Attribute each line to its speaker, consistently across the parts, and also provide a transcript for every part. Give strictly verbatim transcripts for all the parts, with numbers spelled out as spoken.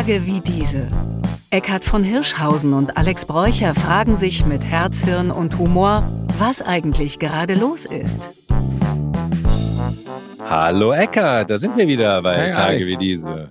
Speaker 1: Tage wie diese. Eckhard von Hirschhausen und Alex Bräucher fragen sich mit Herz, Hirn und Humor, was eigentlich gerade los ist.
Speaker 2: Hallo Eckhard, da sind wir wieder bei
Speaker 3: Hey,
Speaker 2: Tage
Speaker 3: Alex.
Speaker 2: wie diese.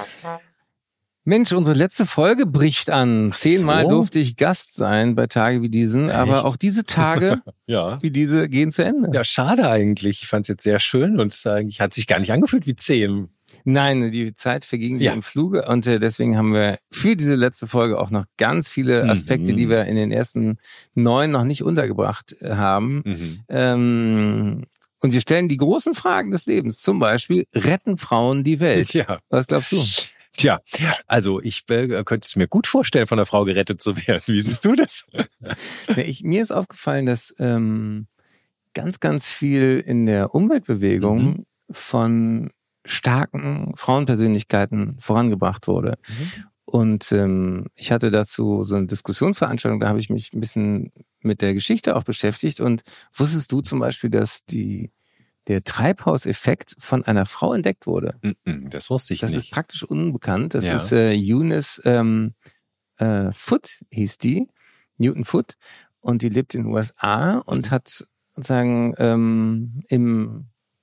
Speaker 3: Mensch, unsere letzte Folge bricht an. Zehnmal
Speaker 2: so?
Speaker 3: durfte ich Gast sein bei Tage wie diesen, aber
Speaker 2: Echt?
Speaker 3: auch diese Tage
Speaker 2: Ja.
Speaker 3: wie diese gehen zu Ende.
Speaker 2: Ja, schade eigentlich. Ich fand es jetzt sehr schön und eigentlich hat sich gar nicht angefühlt wie zehn.
Speaker 3: Nein, die Zeit verging wie
Speaker 2: Ja.
Speaker 3: im Fluge und äh, deswegen haben wir für diese letzte Folge auch noch ganz viele Aspekte,
Speaker 2: Mhm.
Speaker 3: die wir in den ersten neun noch nicht untergebracht äh, haben.
Speaker 2: Mhm.
Speaker 3: Ähm, und wir stellen die großen Fragen des Lebens. Zum Beispiel, retten Frauen die Welt?
Speaker 2: Ja.
Speaker 3: Was glaubst du?
Speaker 2: Tja, also ich äh, könnte es mir gut vorstellen, von der Frau gerettet zu werden. Wie siehst du das?
Speaker 3: Ja, ich, mir ist aufgefallen, dass ähm, ganz, ganz viel in der Umweltbewegung
Speaker 2: Mhm.
Speaker 3: von starken Frauenpersönlichkeiten vorangebracht wurde.
Speaker 2: Mhm.
Speaker 3: Und ähm, ich hatte dazu so eine Diskussionsveranstaltung, da habe ich mich ein bisschen mit der Geschichte auch beschäftigt. Und wusstest du zum Beispiel, dass die der Treibhauseffekt von einer Frau entdeckt wurde?
Speaker 2: Mhm, das wusste ich
Speaker 3: Das
Speaker 2: nicht.
Speaker 3: ist praktisch unbekannt. Das
Speaker 2: Ja.
Speaker 3: ist äh, Eunice ähm, äh, Foote, hieß die, Newton Foote. Und die lebt in den U S A und
Speaker 2: Mhm.
Speaker 3: hat sozusagen ähm, im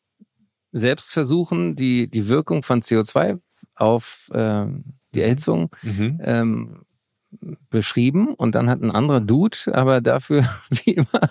Speaker 3: Selbstversuchen die die Wirkung von C O zwei auf ähm, die
Speaker 2: Mhm.
Speaker 3: Erhitzung
Speaker 2: Mhm.
Speaker 3: ähm, beschrieben, und dann hat ein anderer Dude aber dafür wie immer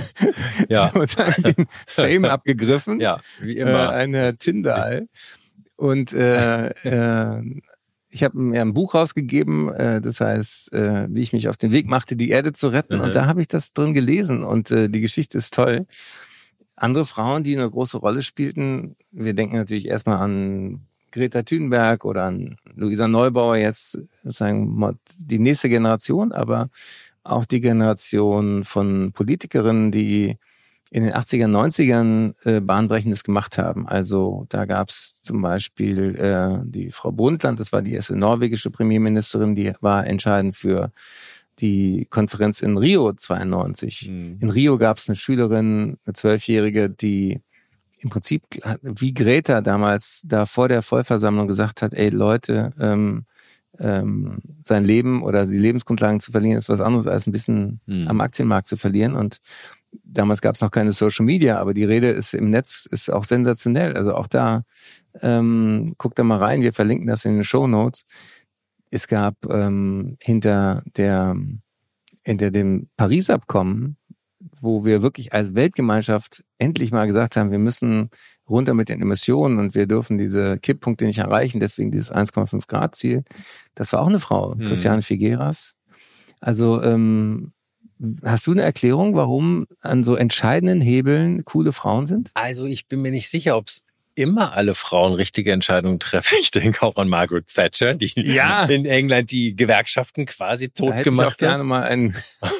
Speaker 2: Ja.
Speaker 3: sozusagen den Fame abgegriffen.
Speaker 2: Ja, wie
Speaker 3: Äh,
Speaker 2: immer.
Speaker 3: ein Herr Tyndall. Und äh, äh, ich habe mir ein Buch rausgegeben, äh, das heißt, äh, wie ich mich auf den Weg machte, die Erde zu retten.
Speaker 2: Mhm.
Speaker 3: Und da habe ich das drin gelesen und äh, die Geschichte ist toll. Andere Frauen, die eine große Rolle spielten, wir denken natürlich erstmal an Greta Thunberg oder an Luisa Neubauer, jetzt sozusagen die nächste Generation, aber auch die Generation von Politikerinnen, die in den achtzigern, neunzigern äh, Bahnbrechendes gemacht haben. Also da gab's zum Beispiel äh, die Frau Brundtland, das war die erste norwegische Premierministerin, die war entscheidend für die Konferenz in Rio zweiundneunzig.
Speaker 2: Mhm.
Speaker 3: In Rio gab's eine Schülerin, eine Zwölfjährige, die im Prinzip wie Greta damals da vor der Vollversammlung gesagt hat, ey Leute, ähm, ähm, sein Leben oder die Lebensgrundlagen zu verlieren ist was anderes als ein bisschen
Speaker 2: Mhm.
Speaker 3: am Aktienmarkt zu verlieren. Und damals gab es noch keine Social Media, aber die Rede ist im Netz ist auch sensationell. Also auch da, ähm, guckt da mal rein, wir verlinken das in den Shownotes. Es gab ähm, hinter der hinter dem Paris-Abkommen, wo wir wirklich als Weltgemeinschaft endlich mal gesagt haben, wir müssen runter mit den Emissionen und wir dürfen diese Kipppunkte nicht erreichen, deswegen dieses eins Komma fünf Grad Ziel. Das war auch eine Frau,
Speaker 2: Mhm.
Speaker 3: Christiane Figueras. Also ähm, hast du eine Erklärung, warum an so entscheidenden Hebeln coole Frauen sind?
Speaker 2: Also ich bin mir nicht sicher, ob es immer alle Frauen richtige Entscheidungen treffen. Ich denke auch an Margaret Thatcher, die
Speaker 3: Ja.
Speaker 2: in England die Gewerkschaften quasi tot
Speaker 3: Da hätte ich auch
Speaker 2: gemacht
Speaker 3: gerne
Speaker 2: hat.
Speaker 3: mal einen.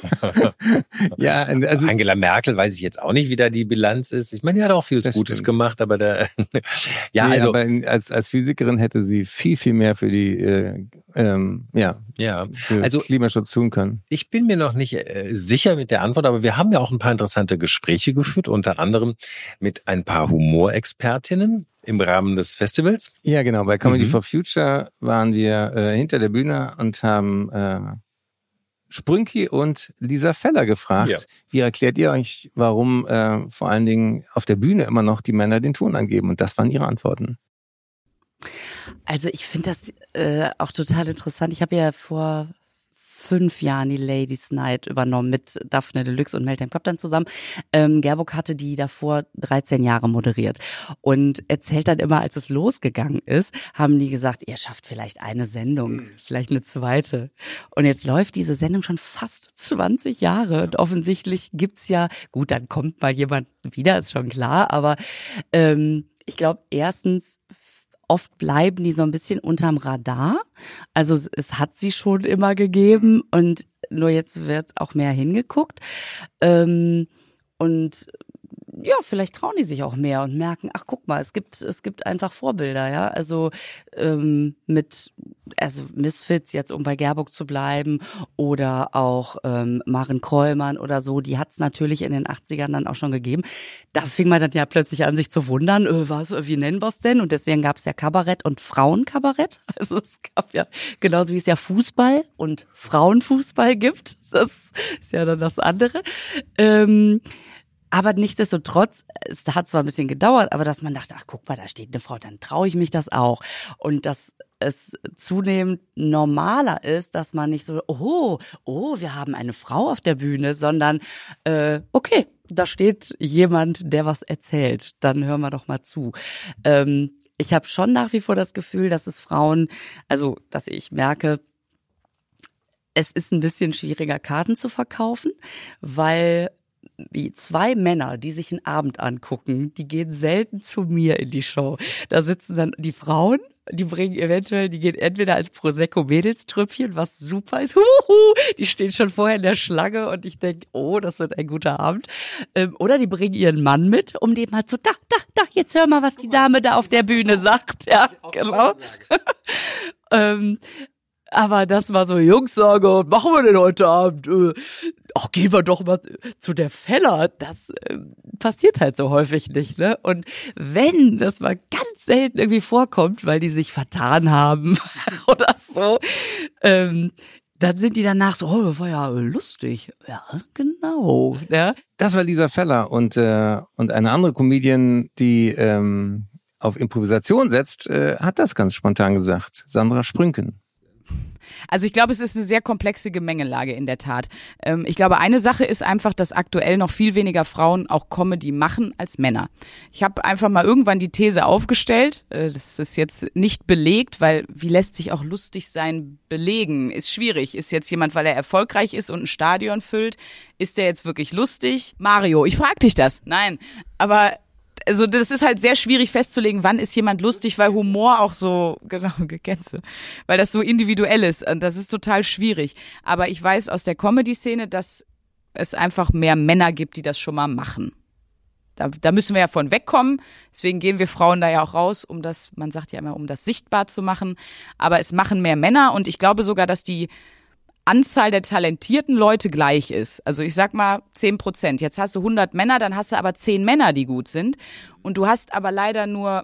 Speaker 3: Ja, also
Speaker 2: Angela Merkel weiß ich jetzt auch nicht, wie da die Bilanz ist. Ich meine, die hat auch vieles
Speaker 3: Das
Speaker 2: Gutes
Speaker 3: stimmt.
Speaker 2: gemacht, aber der, ja,
Speaker 3: nee,
Speaker 2: also,
Speaker 3: aber in, als als Physikerin hätte sie viel viel mehr für die äh, ähm, ja
Speaker 2: ja,
Speaker 3: für
Speaker 2: also
Speaker 3: Klimaschutz tun können.
Speaker 2: ich bin mir noch nicht äh, sicher mit der Antwort, aber wir haben ja auch ein paar interessante Gespräche geführt, unter anderem mit ein paar Humorexpertinnen im Rahmen des Festivals.
Speaker 3: Ja, genau. Bei Comedy
Speaker 2: Mhm.
Speaker 3: for Future waren wir äh, hinter der Bühne und haben äh, Sprünki und Lisa Feller gefragt,
Speaker 2: Ja.
Speaker 3: wie erklärt ihr euch, warum äh, vor allen Dingen auf der Bühne immer noch die Männer den Ton angeben? Und das waren ihre Antworten.
Speaker 4: Also ich finde das äh, auch total interessant. Ich habe ja vor fünf Jahren die Ladies Night übernommen mit Daphne Deluxe und Meltem Kaptan zusammen. Ähm, Gerburg hatte die davor dreizehn Jahre moderiert und erzählt dann immer, als es losgegangen ist, haben die gesagt, ihr schafft vielleicht eine Sendung, vielleicht eine zweite. Und jetzt läuft diese Sendung schon fast zwanzig Jahre und offensichtlich gibt's ja, gut, dann kommt mal jemand wieder, ist schon klar, aber ähm, ich glaube erstens, oft bleiben die so ein bisschen unterm Radar. Also es, es hat sie schon immer gegeben und nur jetzt wird auch mehr hingeguckt. Ähm, und ja, vielleicht trauen die sich auch mehr und merken, ach guck mal, es gibt es gibt einfach Vorbilder, ja. Also ähm, mit also Misfits jetzt, um bei Gerburg zu bleiben, oder auch ähm, Maren Krollmann oder so, die hat's natürlich in den achtzigern dann auch schon gegeben. Da fing man dann ja plötzlich an, sich zu wundern, äh, was, wie nennen wir's denn? Und deswegen gab's ja Kabarett und Frauenkabarett. Also es gab ja, genauso wie es ja Fußball und Frauenfußball gibt, das ist ja dann das andere. Ähm, Aber nichtsdestotrotz, es hat zwar ein bisschen gedauert, aber dass man dachte, ach guck mal, da steht eine Frau, dann traue ich mich das auch. Und dass es zunehmend normaler ist, dass man nicht so, oh, oh, wir haben eine Frau auf der Bühne, sondern äh, okay, da steht jemand, der was erzählt. Dann hören wir doch mal zu. Ähm, ich habe schon nach wie vor das Gefühl, dass es Frauen, also dass ich merke, es ist ein bisschen schwieriger, Karten zu verkaufen, weil wie zwei Männer, die sich einen Abend angucken, die gehen selten zu mir in die Show. Da sitzen dann die Frauen, die bringen eventuell, die gehen entweder als Prosecco-Mädelstrüppchen, was super ist, huhu, die stehen schon vorher in der Schlange und ich denke, oh, das wird ein guter Abend. Ähm, oder die bringen ihren Mann mit, um dem halt so, da, da, da, jetzt hör mal, was die Dame da auf der Bühne sagt. Ja, genau. ähm, Aber das war so, Jungs, sagen, was machen wir denn heute Abend? Äh, ach, gehen wir doch mal zu der Feller. Das äh, passiert halt so häufig nicht, ne? Und wenn das mal ganz selten irgendwie vorkommt, weil die sich vertan haben oder so, ähm, dann sind die danach so, oh, das war ja lustig. Ja, genau. Ja.
Speaker 3: Das war Lisa Feller und äh, und eine andere Comedian, die ähm, auf Improvisation setzt, äh, hat das ganz spontan gesagt. Sandra Sprünken.
Speaker 5: Also ich glaube, es ist eine sehr komplexe Gemengelage in der Tat. Ähm, ich glaube, eine Sache ist einfach, dass aktuell noch viel weniger Frauen auch Comedy machen als Männer. Ich habe einfach mal irgendwann die These aufgestellt, äh, das ist jetzt nicht belegt, weil wie lässt sich auch lustig sein belegen? Ist schwierig. Ist jetzt jemand, weil er erfolgreich ist und ein Stadion füllt, ist der jetzt wirklich lustig? Mario, ich frag dich das. Nein, aber also das ist halt sehr schwierig festzulegen, wann ist jemand lustig, weil Humor auch so, genau, gekennst du, weil das so individuell ist und das ist total schwierig. Aber ich weiß aus der Comedy-Szene, dass es einfach mehr Männer gibt, die das schon mal machen. Da, da müssen wir ja von wegkommen, deswegen gehen wir Frauen da ja auch raus, um das, man sagt ja immer, um das sichtbar zu machen. Aber es machen mehr Männer und ich glaube sogar, dass die Anzahl der talentierten Leute gleich ist. Also ich sag mal zehn Prozent. Jetzt hast du hundert Männer, dann hast du aber zehn Männer, die gut sind. Und du hast aber leider nur,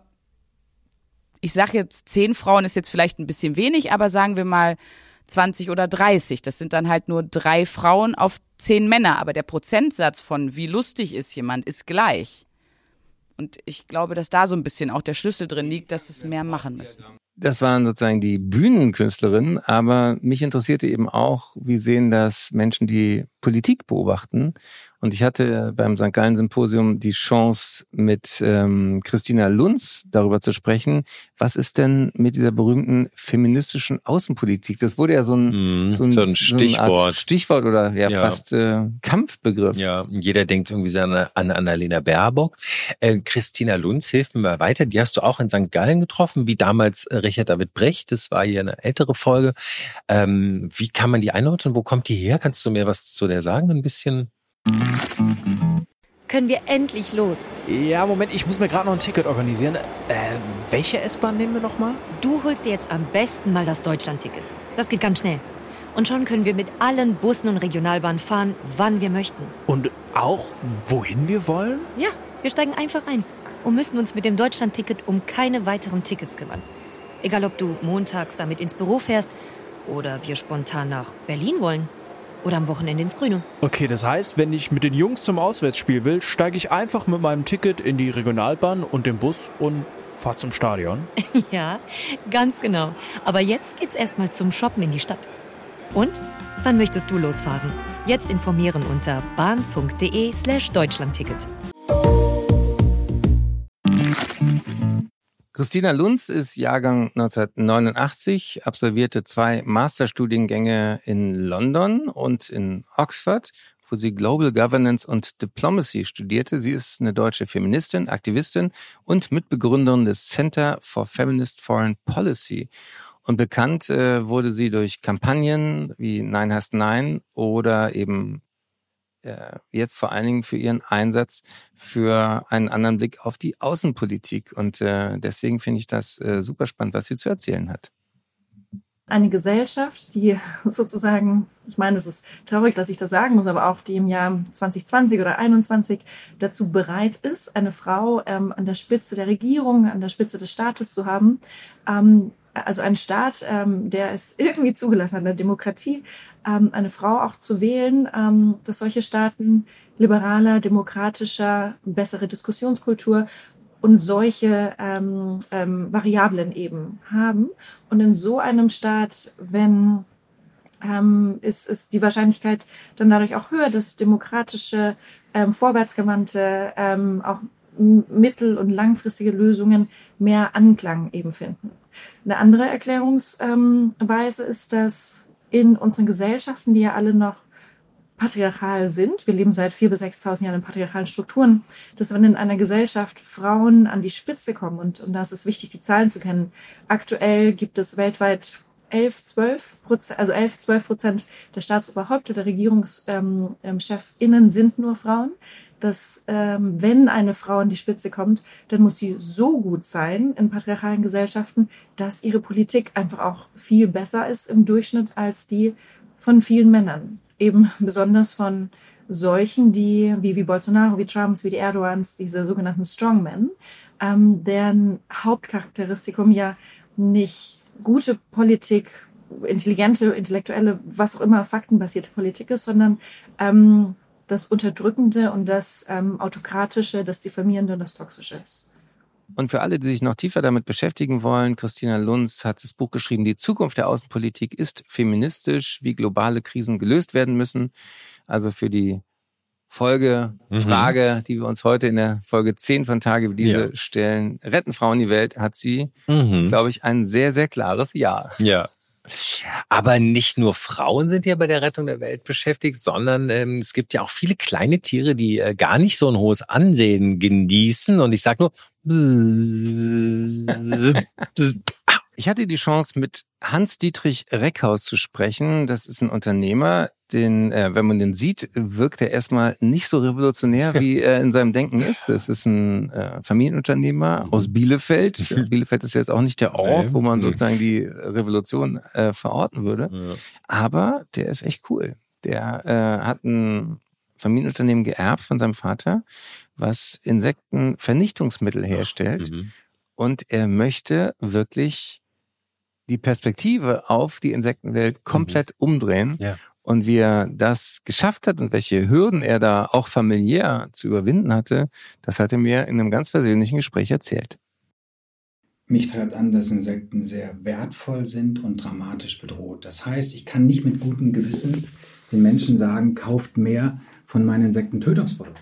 Speaker 5: ich sag jetzt zehn Frauen ist jetzt vielleicht ein bisschen wenig, aber sagen wir mal zwanzig oder dreißig. Das sind dann halt nur drei Frauen auf zehn Männer. Aber der Prozentsatz von wie lustig ist jemand ist gleich. Und ich glaube, dass da so ein bisschen auch der Schlüssel drin liegt, dass es mehr machen müssen.
Speaker 3: Das waren sozusagen die Bühnenkünstlerinnen, aber mich interessierte eben auch, wie sehen das Menschen, die Politik beobachten. Und ich hatte beim Sankt Gallen Symposium die Chance, mit ähm, Christina Lunz darüber zu sprechen, was ist denn mit dieser berühmten feministischen Außenpolitik? Das wurde ja so ein,
Speaker 2: mm,
Speaker 3: so ein,
Speaker 2: so ein Stichwort.
Speaker 3: So eine Art Stichwort oder ja, ja. fast äh, Kampfbegriff.
Speaker 2: Ja, jeder denkt irgendwie an, an Annalena Baerbock. Äh, Christina Lunz, hilft mir mal weiter. Die hast du auch in Sankt Gallen getroffen, wie damals äh, Richard David Brecht. Das war hier eine ältere Folge. Ähm, wie kann man die einordnen? Wo kommt die her? Kannst du mir was zu der sagen? Ein bisschen?
Speaker 6: Können wir endlich los?
Speaker 7: Ja, Moment, ich muss mir gerade noch ein Ticket organisieren. Äh, welche S-Bahn nehmen wir nochmal?
Speaker 6: Du holst dir jetzt am besten mal das Deutschland-Ticket. Das geht ganz schnell. Und schon können wir mit allen Bussen und Regionalbahnen fahren, wann wir möchten.
Speaker 7: Und auch, wohin wir wollen?
Speaker 6: Ja, wir steigen einfach ein und müssen uns mit dem Deutschland-Ticket um keine weiteren Tickets kümmern. Egal, ob du montags damit ins Büro fährst oder wir spontan nach Berlin wollen. Oder am Wochenende ins Grüne.
Speaker 7: Okay, das heißt, wenn ich mit den Jungs zum Auswärtsspiel will, steige ich einfach mit meinem Ticket in die Regionalbahn und den Bus und fahre zum Stadion.
Speaker 6: Ja, ganz genau. Aber jetzt geht's erstmal zum Shoppen in die Stadt. Und? Wann möchtest du losfahren? Jetzt informieren unter bahn.de slash Deutschlandticket.
Speaker 3: Christina Lunz ist Jahrgang neunzehnhundertneunundachtzig, absolvierte zwei Masterstudiengänge in London und in Oxford, wo sie Global Governance und Diplomacy studierte. Sie ist eine deutsche Feministin, Aktivistin und Mitbegründerin des Center for Feminist Foreign Policy. Und bekannt äh, wurde sie durch Kampagnen wie Nein heißt Nein oder eben äh, jetzt vor allen Dingen für ihren Einsatz für einen anderen Blick auf die Außenpolitik. Und äh, deswegen finde ich das äh, super spannend, was sie zu erzählen hat.
Speaker 8: Eine Gesellschaft, die sozusagen, ich meine, es ist traurig, dass ich das sagen muss, aber auch die im Jahr zwanzig zwanzig oder einundzwanzig dazu bereit ist, eine Frau ähm, an der Spitze der Regierung, an der Spitze des Staates zu haben. Ähm, also ein Staat, ähm, der es irgendwie zugelassen hat, eine Demokratie, ähm, eine Frau auch zu wählen, ähm, dass solche Staaten liberaler, demokratischer, bessere Diskussionskultur und solche ähm, ähm, Variablen eben haben. Und in so einem Staat, wenn ähm, ist, ist die Wahrscheinlichkeit dann dadurch auch höher, dass demokratische, ähm, vorwärtsgewandte, ähm, auch mittel- und langfristige Lösungen mehr Anklang eben finden. Eine andere Erklärungsweise ähm, ist, dass in unseren Gesellschaften, die ja alle noch patriarchal sind, wir leben seit viertausend bis sechstausend Jahren in patriarchalen Strukturen, dass wenn in einer Gesellschaft Frauen an die Spitze kommen, und, und da ist es wichtig, die Zahlen zu kennen, aktuell gibt es weltweit elf, zwölf Prozent, also elf, zwölf Prozent der Staatsoberhäupter, der RegierungschefInnen ähm, sind nur Frauen, dass ähm, wenn eine Frau an die Spitze kommt, dann muss sie so gut sein in patriarchalen Gesellschaften, dass ihre Politik einfach auch viel besser ist im Durchschnitt als die von vielen Männern. Eben besonders von solchen, die wie, wie Bolsonaro, wie Trumps, wie die Erdogans, diese sogenannten Strongmen, ähm, deren Hauptcharakteristikum ja nicht gute Politik, intelligente, intellektuelle, was auch immer, faktenbasierte Politik ist, sondern ähm, das Unterdrückende und das ähm, Autokratische, das Diffamierende und das Toxische ist.
Speaker 3: Und für alle, die sich noch tiefer damit beschäftigen wollen, Christina Lunz hat das Buch geschrieben, Die Zukunft der Außenpolitik ist feministisch, wie globale Krisen gelöst werden müssen. Also für die Folge, mhm. Frage, die wir uns heute in der Folge zehn von Tage wie diese ja. stellen, retten Frauen die Welt, hat sie, mhm. glaube ich, ein sehr, sehr klares Ja.
Speaker 2: Ja. Aber nicht nur Frauen sind ja bei der Rettung der Welt beschäftigt, sondern ähm, es gibt ja auch viele kleine Tiere, die äh, gar nicht so ein hohes Ansehen genießen. Und ich sag nur,
Speaker 3: ich hatte die Chance, mit Hans-Dietrich Reckhaus zu sprechen. Das ist ein Unternehmer, den, äh, wenn man den sieht, wirkt er erstmal nicht so revolutionär, wie er in seinem Denken ist. Das ist ein äh, Familienunternehmer aus Bielefeld. Bielefeld ist jetzt auch nicht der Ort, wo man sozusagen die Revolution äh, verorten würde. Ja. Aber der ist echt cool. Der äh, hat ein Familienunternehmen geerbt von seinem Vater, was Insektenvernichtungsmittel herstellt. Mhm. Und er möchte wirklich die Perspektive auf die Insektenwelt komplett mhm. umdrehen. Ja. Und wie er das geschafft hat und welche Hürden er da auch familiär zu überwinden hatte, das hat er mir in einem ganz persönlichen Gespräch erzählt.
Speaker 9: Mich treibt an, dass Insekten sehr wertvoll sind und dramatisch bedroht. Das heißt, ich kann nicht mit gutem Gewissen den Menschen sagen, kauft mehr von meinen Insektentötungsprodukten.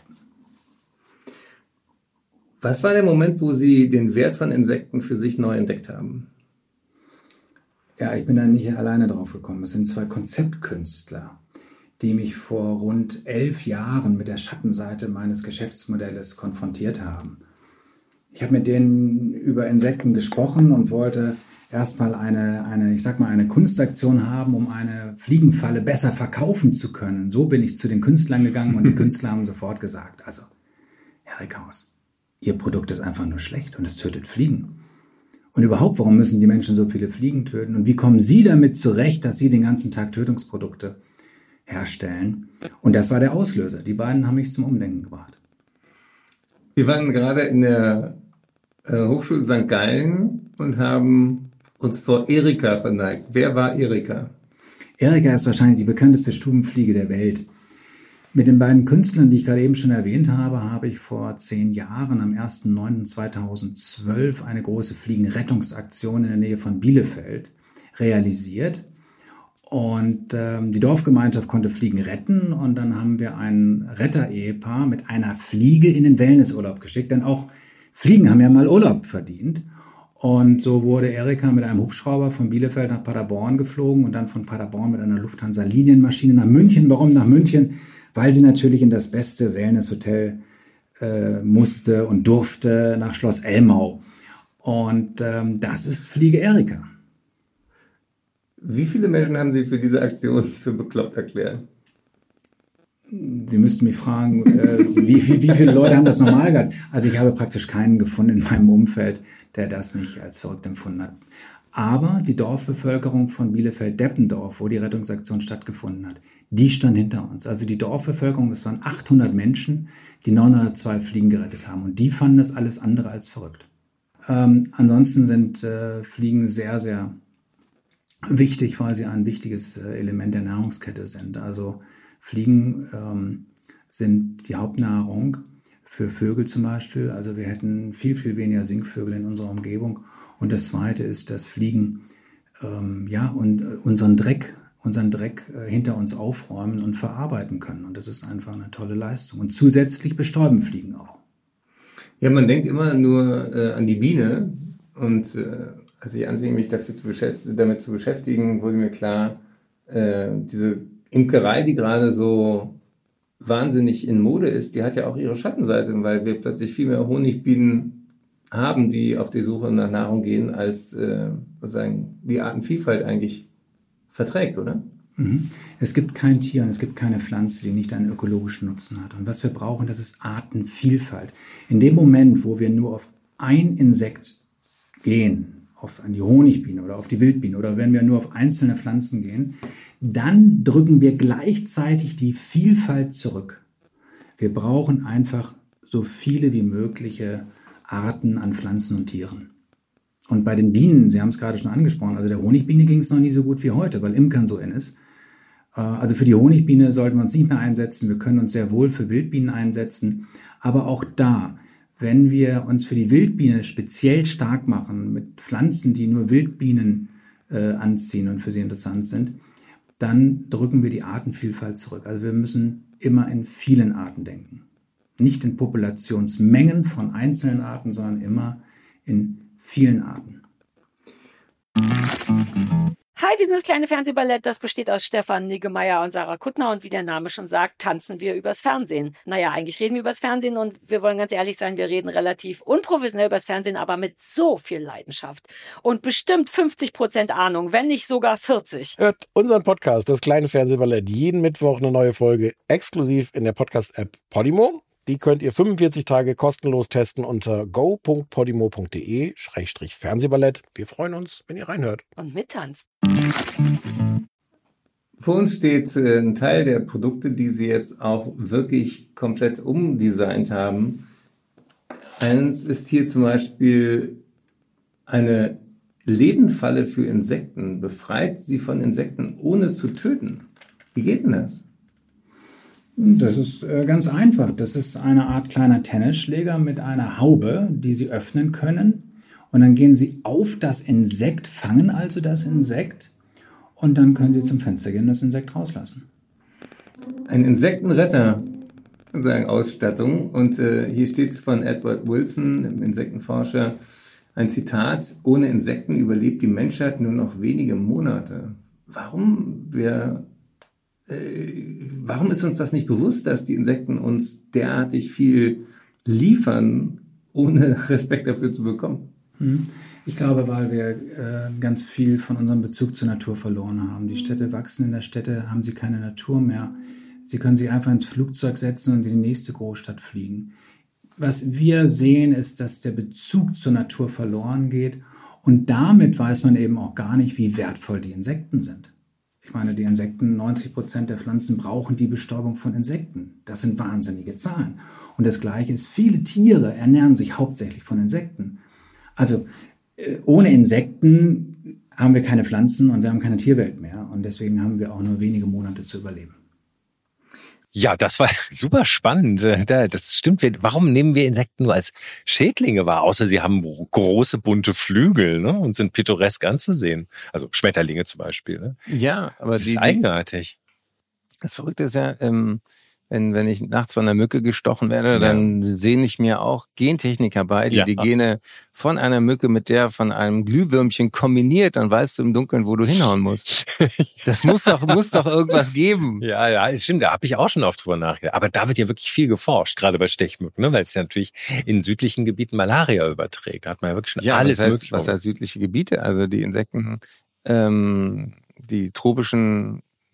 Speaker 3: Was war der Moment, wo Sie den Wert von Insekten für sich neu entdeckt haben?
Speaker 9: Ja, ich bin da nicht alleine drauf gekommen. Es sind zwei Konzeptkünstler, die mich vor rund elf Jahren mit der Schattenseite meines Geschäftsmodells konfrontiert haben. Ich habe mit denen über Insekten gesprochen und wollte erstmal eine, eine, ich sag mal, eine Kunstaktion haben, um eine Fliegenfalle besser verkaufen zu können. So bin ich zu den Künstlern gegangen und die Künstler haben sofort gesagt, also, Herr Reckhaus, Ihr Produkt ist einfach nur schlecht und es tötet Fliegen. Und überhaupt, warum müssen die Menschen so viele Fliegen töten? Und wie kommen Sie damit zurecht, dass Sie den ganzen Tag Tötungsprodukte herstellen? Und das war der Auslöser. Die beiden haben mich zum Umdenken gebracht.
Speaker 3: Wir waren gerade in der äh, Hochschule Sankt Gallen und haben uns vor Erika verneigt. Wer war Erika?
Speaker 9: Erika ist wahrscheinlich die bekannteste Stubenfliege der Welt. Mit den beiden Künstlern, die ich gerade eben schon erwähnt habe, habe ich vor zehn Jahren am ersten neunten zweitausendzwölf eine große Fliegenrettungsaktion in der Nähe von Bielefeld realisiert. Und ähm, die Dorfgemeinschaft konnte Fliegen retten und dann haben wir ein Retter-Ehepaar mit einer Fliege in den Wellnessurlaub geschickt, denn auch Fliegen haben ja mal Urlaub verdient. Und so wurde Erika mit einem Hubschrauber von Bielefeld nach Paderborn geflogen und dann von Paderborn mit einer Lufthansa-Linienmaschine nach München. Warum nach München? Weil sie natürlich in das beste Wellnesshotel äh, musste und durfte, nach Schloss Elmau. Und ähm, das ist Fliege Erika.
Speaker 3: Wie viele Menschen haben Sie für diese Aktion für bekloppt erklärt?
Speaker 9: Sie müssten mich fragen, äh, wie, wie, wie viele Leute haben das normal gehabt? Also ich habe praktisch keinen gefunden in meinem Umfeld, der das nicht als verrückt empfunden hat. Aber die Dorfbevölkerung von Bielefeld-Deppendorf, wo die Rettungsaktion stattgefunden hat, die stand hinter uns. Also die Dorfbevölkerung, es waren achthundert Menschen, die neunhundertzwei Fliegen gerettet haben. Und die fanden das alles andere als verrückt. Ähm, ansonsten sind äh, Fliegen sehr, sehr wichtig, weil sie ein wichtiges äh, Element der Nahrungskette sind. Also Fliegen ähm, sind die Hauptnahrung für Vögel zum Beispiel. Also wir hätten viel, viel weniger Singvögel in unserer Umgebung. Und das Zweite ist, dass Fliegen ähm, ja und äh, unseren Dreck, unseren Dreck äh, hinter uns aufräumen und verarbeiten können. Und das ist einfach eine tolle Leistung. Und zusätzlich bestäuben Fliegen auch.
Speaker 3: Ja, man denkt immer nur äh, an die Biene. Und äh, als ich anfing, mich dafür zu beschäftigen, damit zu beschäftigen, wurde mir klar, äh, diese Imkerei, die gerade so wahnsinnig in Mode ist, die hat ja auch ihre Schattenseite, weil wir plötzlich viel mehr Honigbienen haben, die auf die Suche nach Nahrung gehen, als äh, sozusagen die Artenvielfalt eigentlich verträgt, oder?
Speaker 9: Mhm. Es gibt kein Tier und es gibt keine Pflanze, die nicht einen ökologischen Nutzen hat. Und was wir brauchen, das ist Artenvielfalt. In dem Moment, wo wir nur auf ein Insekt gehen, auf die Honigbiene oder auf die Wildbiene oder wenn wir nur auf einzelne Pflanzen gehen, dann drücken wir gleichzeitig die Vielfalt zurück. Wir brauchen einfach so viele wie mögliche Arten an Pflanzen und Tieren. Und bei den Bienen, Sie haben es gerade schon angesprochen, also der Honigbiene ging es noch nie so gut wie heute, weil Imkern so in ist. Also für die Honigbiene sollten wir uns nicht mehr einsetzen. Wir können uns sehr wohl für Wildbienen einsetzen. Aber auch da, wenn wir uns für die Wildbiene speziell stark machen mit Pflanzen, die nur Wildbienen äh, anziehen und für sie interessant sind, dann drücken wir die Artenvielfalt zurück. Also wir müssen immer in vielen Arten denken. Nicht in Populationsmengen von einzelnen Arten, sondern immer in vielen Arten.
Speaker 10: Hi, wir sind das kleine Fernsehballett, das besteht aus Stefan Niggemeier und Sarah Kuttner und wie der Name schon sagt, tanzen wir übers Fernsehen. Naja, eigentlich reden wir übers Fernsehen und wir wollen ganz ehrlich sein, wir reden relativ unprofessionell übers Fernsehen, aber mit so viel Leidenschaft und bestimmt fünfzig Prozent Ahnung, wenn nicht sogar vierzig.
Speaker 11: Hört unseren Podcast, das kleine Fernsehballett, jeden Mittwoch eine neue Folge exklusiv in der Podcast-App Podimo. Die könnt ihr fünfundvierzig Tage kostenlos testen unter go punkt podimo punkt de Schrägstrich Fernsehballett. Wir freuen uns, wenn ihr reinhört.
Speaker 10: Und mittanzt.
Speaker 3: Vor uns steht äh, ein Teil der Produkte, die sie jetzt auch wirklich komplett umdesignt haben. Eins ist hier zum Beispiel eine Lebenfalle für Insekten. Befreit sie von Insekten, ohne zu töten. Wie geht denn das?
Speaker 9: Das ist äh, ganz einfach. Das ist eine Art kleiner Tennisschläger mit einer Haube, die Sie öffnen können. Und dann gehen Sie auf das Insekt, fangen also das Insekt und dann können Sie zum Fenster gehen und das Insekt rauslassen.
Speaker 3: Ein Insektenretter, sozusagen Ausstattung. Und äh, hier steht von Edward Wilson, dem Insektenforscher, ein Zitat: Ohne Insekten überlebt die Menschheit nur noch wenige Monate. Warum wir Warum ist uns das nicht bewusst, dass die Insekten uns derartig viel liefern, ohne Respekt dafür zu bekommen?
Speaker 9: Ich glaube, weil wir äh, ganz viel von unserem Bezug zur Natur verloren haben. Die Städte wachsen, in der Städte haben sie keine Natur mehr. Sie können sich einfach ins Flugzeug setzen und in die nächste Großstadt fliegen. Was wir sehen, ist, dass der Bezug zur Natur verloren geht und damit weiß man eben auch gar nicht, wie wertvoll die Insekten sind. Ich meine, die Insekten, neunzig Prozent der Pflanzen brauchen die Bestäubung von Insekten. Das sind wahnsinnige Zahlen. Und das Gleiche ist, viele Tiere ernähren sich hauptsächlich von Insekten. Also äh, ohne Insekten haben wir keine Pflanzen und wir haben keine Tierwelt mehr. Und deswegen haben wir auch nur wenige Monate zu überleben.
Speaker 2: Ja, das war super spannend. Das stimmt. Warum nehmen wir Insekten nur als Schädlinge wahr? Außer sie haben große, bunte Flügel, ne, und sind pittoresk anzusehen. Also Schmetterlinge zum Beispiel. Ne?
Speaker 3: Ja, aber
Speaker 2: das
Speaker 3: die,
Speaker 2: ist eigenartig.
Speaker 3: Das Verrückte ist ja, ähm, wenn, wenn ich nachts von einer Mücke gestochen werde, dann ja. sehne ich mir auch Gentechniker bei, die ja. die Gene von einer Mücke mit der von einem Glühwürmchen kombiniert, dann weißt du im Dunkeln, wo du hinhauen musst. Das muss doch, muss doch irgendwas geben.
Speaker 2: Ja, ja, stimmt, da habe ich auch schon oft drüber nachgedacht. Aber da wird ja wirklich viel geforscht, gerade bei Stechmücken, ne? Weil es ja natürlich in südlichen Gebieten Malaria überträgt. Da hat man ja wirklich schon
Speaker 3: ja,
Speaker 2: alles
Speaker 3: das heißt,
Speaker 2: mögliche.
Speaker 3: Was heißt südliche Gebiete? Also die Insekten, ähm, die tropischen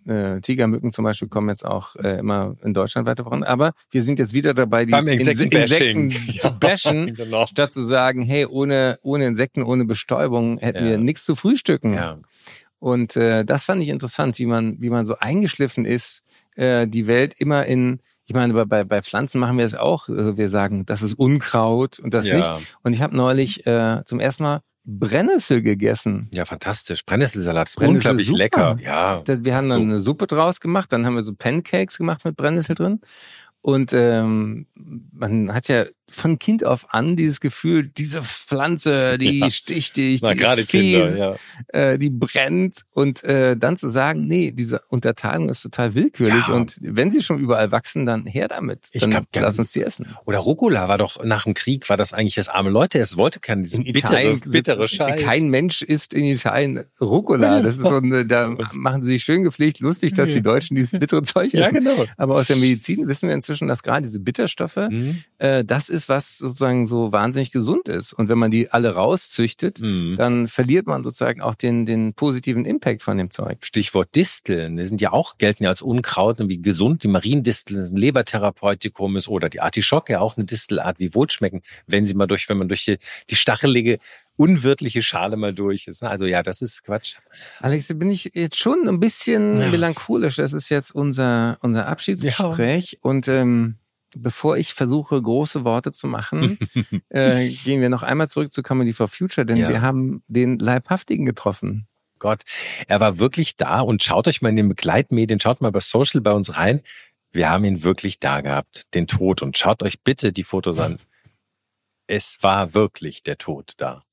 Speaker 3: äh, Tigermücken zum Beispiel kommen jetzt auch äh, immer in Deutschland weiter voran. Aber wir sind jetzt wieder dabei, die Insekten, Insekten zu bashen,
Speaker 2: genau.
Speaker 3: statt zu sagen, hey, ohne ohne Insekten, ohne Bestäubung hätten ja. wir nichts zu frühstücken.
Speaker 2: Ja.
Speaker 3: Und äh, das fand ich interessant, wie man wie man so eingeschliffen ist, äh, die Welt immer in, ich meine, bei bei Pflanzen machen wir es auch. Also wir sagen, das ist Unkraut und das
Speaker 2: ja.
Speaker 3: nicht. Und ich habe neulich äh, zum ersten Mal Brennnessel gegessen.
Speaker 2: Ja, fantastisch. Brennnesselsalat ist
Speaker 3: Brennnessel
Speaker 2: unglaublich
Speaker 3: super.
Speaker 2: lecker. Ja.
Speaker 3: Wir haben dann
Speaker 2: so.
Speaker 3: eine Suppe draus gemacht, dann haben wir so Pancakes gemacht mit Brennnessel drin. Und ähm, man hat ja von Kind auf an dieses Gefühl, diese Pflanze, die ja. sticht dich,
Speaker 2: Na,
Speaker 3: die ist fies,
Speaker 2: Kinder, ja.
Speaker 3: äh, die brennt. Und äh, dann zu sagen, nee, diese Unterteilung ist total willkürlich.
Speaker 2: Ja.
Speaker 3: Und wenn sie schon überall wachsen, dann her damit.
Speaker 2: Ich
Speaker 3: Dann
Speaker 2: glaub,
Speaker 3: lass uns die essen.
Speaker 2: Oder Rucola war doch nach dem Krieg, war das eigentlich das arme Leute. Es wollte kein diese bittere, bittere Scheiß.
Speaker 3: Kein Mensch isst in Italien Rucola. Das ist so eine, da machen sie sich schön gepflegt lustig, dass die Deutschen dieses bittere Zeug essen.
Speaker 2: Ja, genau.
Speaker 3: Aber aus der Medizin wissen wir inzwischen, dass gerade diese Bitterstoffe,
Speaker 2: mhm.
Speaker 3: äh, das ist, was sozusagen so wahnsinnig gesund ist. Und wenn man die alle rauszüchtet, mhm. dann verliert man sozusagen auch den, den positiven Impact von dem Zeug.
Speaker 2: Stichwort Disteln. Die sind ja auch, gelten ja als Unkraut und wie gesund. Die Mariendistel ein Lebertherapeutikum ist oder die Artischocke, ja auch eine Distelart, wie wohlschmecken, wenn sie mal durch, wenn man durch die, die stachelige unwirtliche Schale mal durch ist. Also ja, das ist Quatsch.
Speaker 3: Alex, da bin ich jetzt schon ein bisschen ja. melancholisch. Das ist jetzt unser unser Abschiedsgespräch. Ja. Und ähm, bevor ich versuche, große Worte zu machen, äh, gehen wir noch einmal zurück zu Comedy for Future, denn ja. wir haben den Leibhaftigen getroffen.
Speaker 2: Gott, er war wirklich da und schaut euch mal in den Begleitmedien, schaut mal bei Social bei uns rein. Wir haben ihn wirklich da gehabt, den Tod. Und schaut euch bitte die Fotos an. Es war wirklich der Tod da.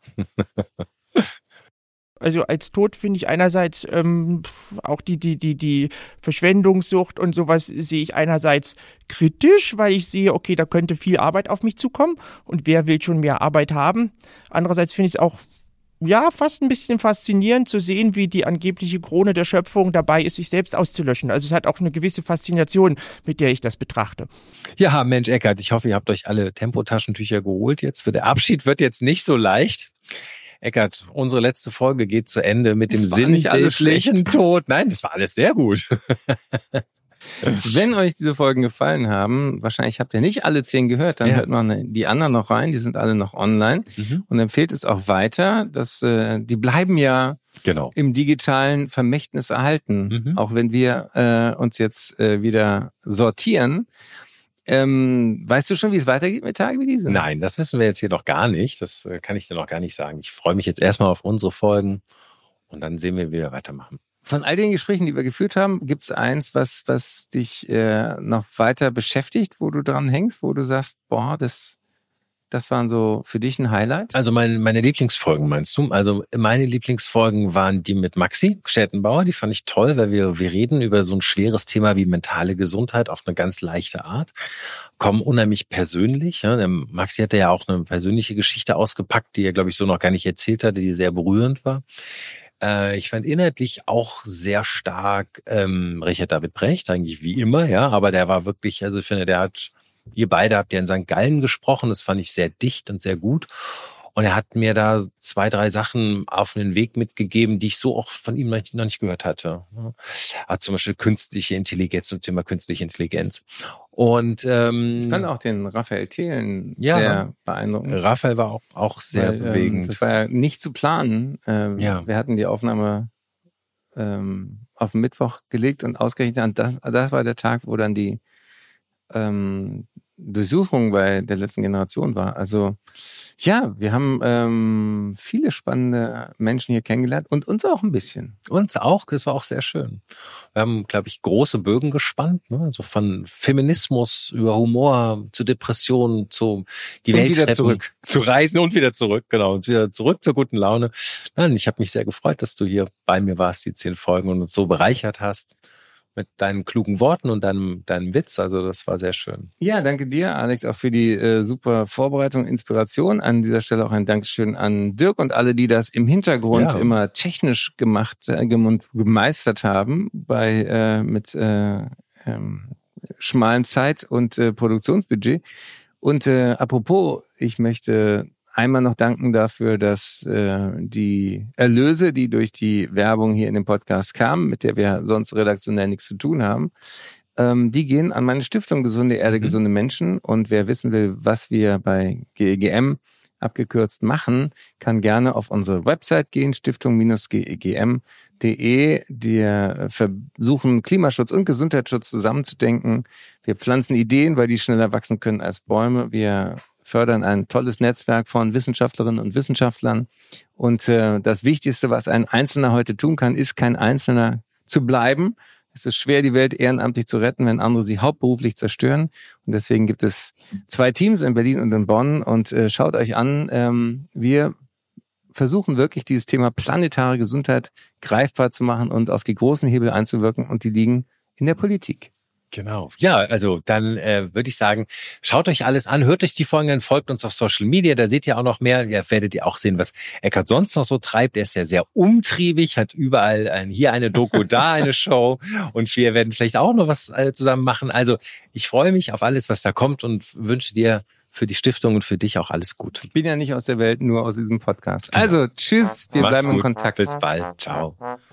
Speaker 12: Also als Tod finde ich einerseits ähm, auch die, die, die, die Verschwendungssucht und sowas sehe ich einerseits kritisch, weil ich sehe, okay, da könnte viel Arbeit auf mich zukommen und wer will schon mehr Arbeit haben. Andererseits finde ich es auch ja, fast ein bisschen faszinierend zu sehen, wie die angebliche Krone der Schöpfung dabei ist, sich selbst auszulöschen. Also es hat auch eine gewisse Faszination, mit der ich das betrachte.
Speaker 2: Ja, Mensch, Eckart, ich hoffe, ihr habt euch alle Tempotaschentücher geholt jetzt. Für der Abschied wird jetzt nicht so leicht. Eckart, unsere letzte Folge geht zu Ende mit dem sinnlichen Tod. Nein, das war alles sehr gut.
Speaker 3: Wenn euch diese Folgen gefallen haben, wahrscheinlich habt ihr nicht alle zehn gehört, dann ja. hört man die anderen noch rein, die sind alle noch online. Mhm. Und empfehlt es auch weiter, dass äh, die bleiben ja genau. im digitalen Vermächtnis erhalten, mhm. auch wenn wir äh, uns jetzt äh, wieder sortieren. Ähm, weißt du schon, wie es weitergeht mit Tagen wie diesen?
Speaker 2: Nein, das wissen wir jetzt hier noch gar nicht. Das äh, kann ich dir noch gar nicht sagen. Ich freue mich jetzt erstmal auf unsere Folgen und dann sehen wir, wie wir weitermachen.
Speaker 3: Von all den Gesprächen, die wir geführt haben, gibt es eins, was was dich äh, noch weiter beschäftigt, wo du dran hängst, wo du sagst, boah, das das waren so für dich ein Highlight?
Speaker 2: Also meine, meine Lieblingsfolgen meinst du? Also meine Lieblingsfolgen waren die mit Maxi Stettenbauer. Die fand ich toll, weil wir wir reden über so ein schweres Thema wie mentale Gesundheit auf eine ganz leichte Art, kommen unheimlich persönlich. Ja. Der Maxi hatte ja auch eine persönliche Geschichte ausgepackt, die er, glaube ich, so noch gar nicht erzählt hatte, die sehr berührend war. Ich fand inhaltlich auch sehr stark ähm, Richard David Brecht, eigentlich wie immer, ja, aber der war wirklich, also ich finde, der hat, ihr beide habt ja in Sankt Gallen gesprochen, das fand ich sehr dicht und sehr gut. Und er hat mir da zwei, drei Sachen auf den Weg mitgegeben, die ich so auch von ihm noch nicht gehört hatte. Ja, zum Beispiel künstliche Intelligenz, zum Thema künstliche Intelligenz. Und ähm,
Speaker 3: ich fand auch den Raphael Thelen
Speaker 2: ja,
Speaker 3: sehr beeindruckend.
Speaker 2: Raphael war auch, auch sehr
Speaker 3: Weil,
Speaker 2: bewegend.
Speaker 3: Ähm, das war ja nicht zu planen. Ähm,
Speaker 2: ja.
Speaker 3: Wir hatten die Aufnahme ähm, auf den Mittwoch gelegt und ausgerechnet, und das, das war der Tag, wo dann die ähm, Durchsuchung bei der letzten Generation war. Also ja, wir haben ähm, viele spannende Menschen hier kennengelernt und uns auch ein bisschen.
Speaker 2: Uns auch, das war auch sehr schön. Wir haben, glaube ich, große Bögen gespannt, ne? Also von Feminismus über Humor zu Depressionen, zu die
Speaker 3: und
Speaker 2: Welt
Speaker 3: wieder
Speaker 2: retten,
Speaker 3: zurück.
Speaker 2: zu reisen und wieder zurück, genau, und wieder zurück zur guten Laune. Nein, ich habe mich sehr gefreut, dass du hier bei mir warst, die zehn Folgen, und uns so bereichert hast mit deinen klugen Worten und deinem, deinem Witz. Also das war sehr schön.
Speaker 3: Ja, danke dir, Alex, auch für die äh, super Vorbereitung, Inspiration. An dieser Stelle auch ein Dankeschön an Dirk und alle, die das im Hintergrund ja. immer technisch gemacht äh, und gemeistert haben bei äh, mit äh, ähm, schmalem Zeit- und äh, Produktionsbudget. Und äh, apropos, ich möchte einmal noch danken dafür, dass äh, die Erlöse, die durch die Werbung hier in dem Podcast kamen, mit der wir sonst redaktionell nichts zu tun haben, ähm, die gehen an meine Stiftung Gesunde Erde, mhm. gesunde Menschen. Und wer wissen will, was wir bei G E G M abgekürzt machen, kann gerne auf unsere Website gehen, stiftung Bindestrich G E G M Punkt de. Wir versuchen, Klimaschutz und Gesundheitsschutz zusammenzudenken. Wir pflanzen Ideen, weil die schneller wachsen können als Bäume. Wir fördern ein tolles Netzwerk von Wissenschaftlerinnen und Wissenschaftlern. Und äh, das Wichtigste, was ein Einzelner heute tun kann, ist, kein Einzelner zu bleiben. Es ist schwer, die Welt ehrenamtlich zu retten, wenn andere sie hauptberuflich zerstören. Und deswegen gibt es zwei Teams in Berlin und in Bonn. Und äh, schaut euch an, ähm, wir versuchen wirklich, dieses Thema planetare Gesundheit greifbar zu machen und auf die großen Hebel einzuwirken. Und die liegen in der Politik.
Speaker 2: Genau. Ja, also dann äh, würde ich sagen, schaut euch alles an, hört euch die Folgen an, folgt uns auf Social Media, da seht ihr auch noch mehr. Ja, werdet ihr auch sehen, was Eckhard sonst noch so treibt. Er ist ja sehr umtriebig, hat überall ein, hier eine Doku, da eine Show und wir werden vielleicht auch noch was äh, zusammen machen. Also ich freue mich auf alles, was da kommt und wünsche dir für die Stiftung und für dich auch alles gut.
Speaker 3: Ich bin ja nicht aus der Welt, nur aus diesem Podcast. Also tschüss, wir
Speaker 2: Macht's
Speaker 3: bleiben
Speaker 2: gut.
Speaker 3: in Kontakt.
Speaker 2: Bis bald. Ciao.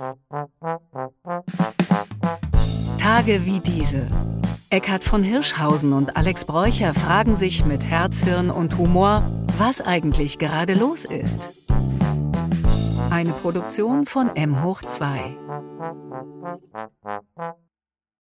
Speaker 1: Tage wie diese. Eckhard von Hirschhausen und Alex Bräucher fragen sich mit Herz, Hirn und Humor, was eigentlich gerade los ist. Eine Produktion von M hoch zwei.